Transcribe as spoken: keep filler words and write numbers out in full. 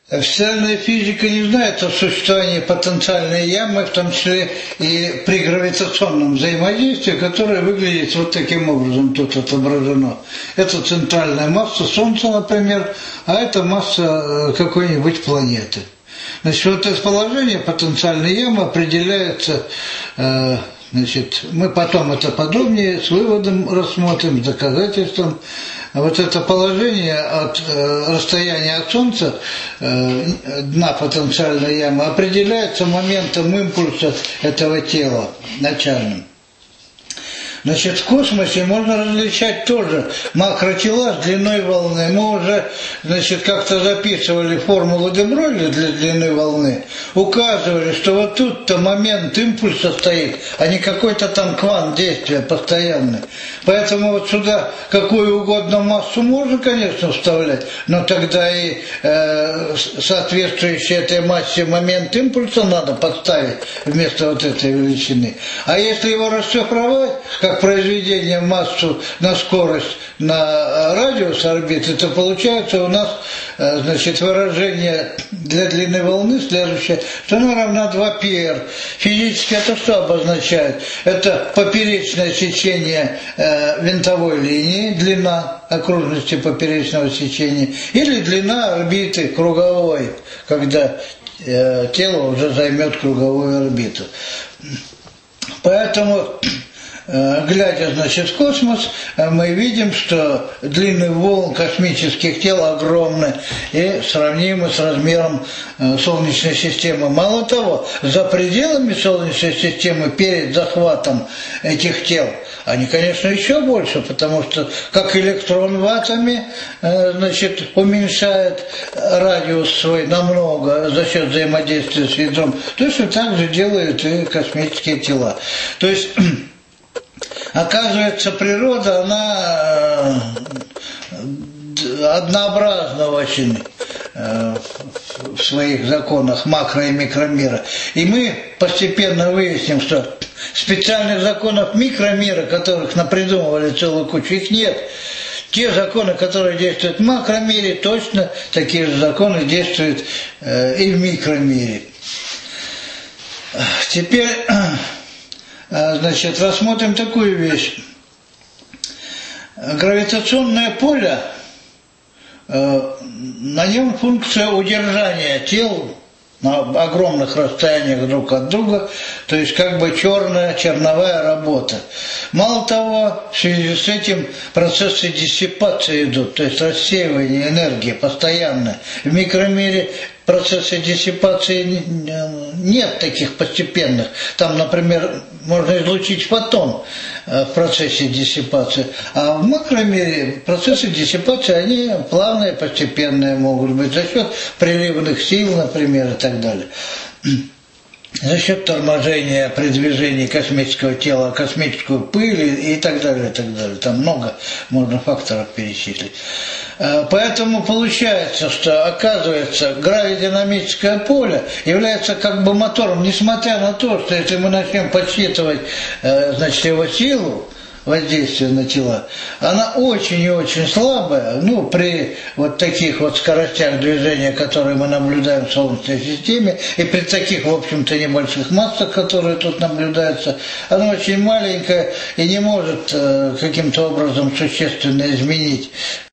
Официальная физика не знает о существовании потенциальной ямы, в том числе и при гравитационном взаимодействии, которое выглядит вот таким образом, тут отображено. Это центральная масса Солнца, например, а это масса какой-нибудь планеты. Значит, вот это положение потенциальной ямы определяется, э, значит, мы потом это подробнее с выводом рассмотрим, с доказательством. Вот это положение от э, расстояния от Солнца, э, дна потенциальной ямы, определяется моментом импульса этого тела начальным. Значит, в космосе можно различать тоже макротела с длиной волны. Мы уже, значит, как-то записывали формулу де Бройля для длины волны, указывали, что вот тут-то момент импульса стоит, а не какой-то там квант действия постоянный. Поэтому вот сюда какую угодно массу можно, конечно, вставлять, но тогда и э, соответствующий этой массе момент импульса надо подставить вместо вот этой величины. А если его расшифровать, как произведение массу на скорость на радиус орбиты, то получается у нас, значит, выражение для длины волны следующее, что она равна два пи эр. Физически это что обозначает? Это поперечное сечение э, винтовой линии, длина окружности поперечного сечения, или длина орбиты круговой, когда э, тело уже займет круговую орбиту. Поэтому, глядя, значит, в космос, мы видим, что длины волн космических тел огромны и сравнимы с размером Солнечной системы. Мало того, за пределами Солнечной системы, перед захватом этих тел, они, конечно, еще больше, потому что как электрон в атоме, значит, уменьшает радиус свой намного за счет взаимодействия с ядром, точно так же делают и космические тела. То есть, оказывается, природа, она однообразна очень в своих законах макро- и микромира. И мы постепенно выясним, что специальных законов микромира, которых напридумывали целую кучу, их нет. Те законы, которые действуют в макромире, точно такие же законы действуют и в микромире. Теперь, значит, рассмотрим такую вещь. Гравитационное поле, на нем функция удержания тел на огромных расстояниях друг от друга, то есть как бы черная, черновая работа. Мало того, в связи с этим процессы диссипации идут, то есть рассеивание энергии постоянно. В микромире процессы диссипации нет таких постепенных. Там, например, можно излучить фотон в процессе диссипации. А в макромире процессы диссипации, они плавные, постепенные могут быть за счет приливных сил, например, и так далее. За счет торможения при движении космического тела, космическую пыль и так далее, и так далее. Там много можно факторов перечислить. Поэтому получается, что, оказывается, гравидинамическое поле является как бы мотором, несмотря на то, что если мы начнем подсчитывать, значит, его силу, воздействие на тела, она очень и очень слабая, ну, при вот таких вот скоростях движения, которые мы наблюдаем в Солнечной системе, и при таких, в общем-то, небольших массах, которые тут наблюдаются, она очень маленькая и не может э, каким-то образом существенно изменить